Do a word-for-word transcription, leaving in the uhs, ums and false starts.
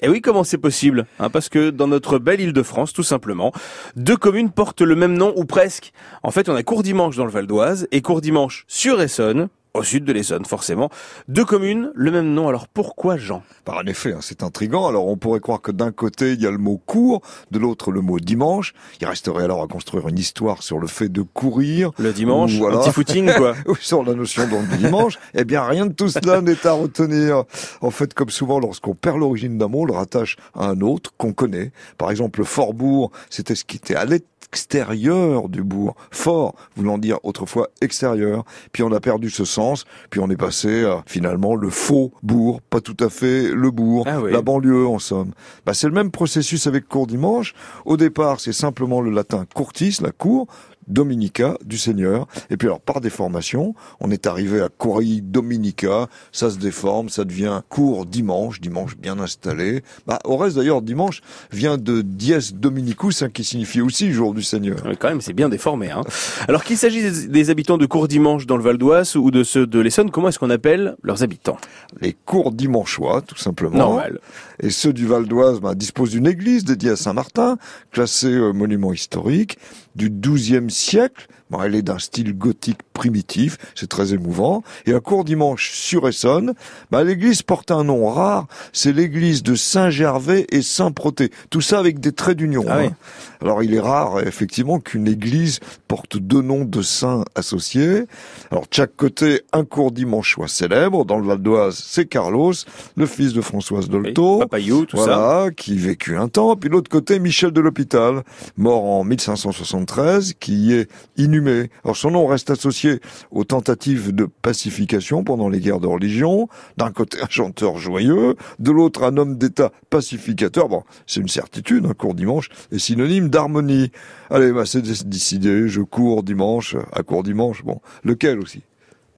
Et oui, comment c'est possible, hein, parce que dans notre belle Île-de-France, tout simplement, deux communes portent le même nom, ou presque. En fait, on a Courdimanche dans le Val d'Oise et Courdimanche sur Essonne, au sud de l'Essonne, forcément. Deux communes, le même nom. Alors pourquoi Jean? Bah, en effet, hein, c'est intriguant. Alors on pourrait croire que d'un côté il y a le mot court, de l'autre le mot dimanche. Il resterait alors à construire une histoire sur le fait de courir. Le dimanche, ou, voilà, un petit footing, quoi. sur la notion donc du dimanche. Eh bien, rien de tout cela n'est à retenir. En fait, comme souvent, lorsqu'on perd l'origine d'un mot, on le rattache à un autre qu'on connaît. Par exemple, le Fort-bourg, c'était ce qui était à l'extérieur du bourg. Fort, voulant dire autrefois extérieur. Puis on a perdu ce sens. Puis on est passé à, finalement, le faux bourg, pas tout à fait le bourg, ah oui. la banlieue en somme. Bah, c'est le même processus avec Courdimanche. Au départ, c'est simplement le latin curtis, la cour, Dominica, du Seigneur. Et puis alors, par déformation, on est arrivé à Curii Dominica, ça se déforme, ça devient cour dimanche, dimanche bien installé. Bah, au reste d'ailleurs, dimanche vient de dies Dominicus, hein, qui signifie aussi jour du Seigneur. Oui, quand même, c'est bien déformé, hein. Alors qu'il s'agisse des, des habitants de Courdimanche dans le Val d'Oise ou de ceux de l'Essonne, comment est-ce qu'on appelle leurs habitants? Les Courdimanchois, tout simplement. Normal. Et ceux du Val d'Oise bah, disposent d'une église dédiée à Saint-Martin, classée euh, monument historique, du douzième siècle. Bon, elle est d'un style gothique primitif, c'est très émouvant. Et à Courdimanche sur Essonne, bah, l'église porte un nom rare, c'est l'église de Saint-Gervais et Saint-Protais. Tout ça avec des traits d'union. Ah hein. oui. Alors il est rare, effectivement, qu'une église porte deux noms de saints associés. Alors de chaque côté, un Courdimanchois célèbre. Dans le Val d'Oise, c'est Carlos, le fils de Françoise Dolto. Oui, Papayou, tout voilà, ça. Qui vécut un temps. Puis de l'autre côté, Michel de l'Hôpital, mort en mille cinq cent soixante-treize, qui y est inhumé. Alors son nom reste associé aux tentatives de pacification pendant les guerres de religion. D'un côté, un chanteur joyeux, de l'autre, un homme d'État pacificateur. Bon, c'est une certitude, un Courdimanche est synonyme d'harmonie. Allez, bah c'est décidé, je cours dimanche à Courdimanche. Bon, lequel aussi?